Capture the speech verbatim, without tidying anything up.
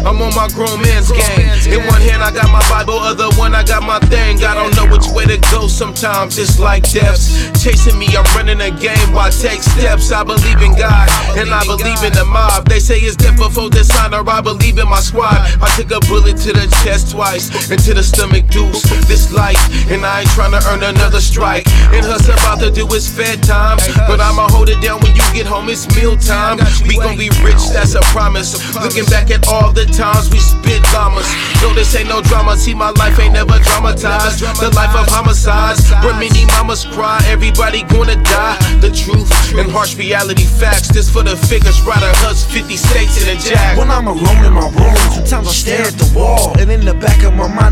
I'm on my grown man's game. In one hand I got my Bible, other one I got my thing. I don't know which way to go, sometimes it's like deaths chasing me, I'm running a game while I take steps. I believe in God, and I believe in the mob. They say it's death before dishonor, I believe in my squad. I took a bullet to the chest twice, and to the stomach deuce. This life, and I ain't tryna earn another strike. And us about to do is fed time, but I'ma hold it down when you get home, it's meal time. We gon' be rich, that's a promise. Looking back at all the times we spit llamas. No, this ain't no drama, see my life ain't never dramatized. The life of homicides, where many mamas cry, everybody gonna die. The truth and harsh reality facts, this for the figures, rider huts, fifty states in a jack. When I'm alone in my room, sometimes I stare at the wall, and in the back of my mind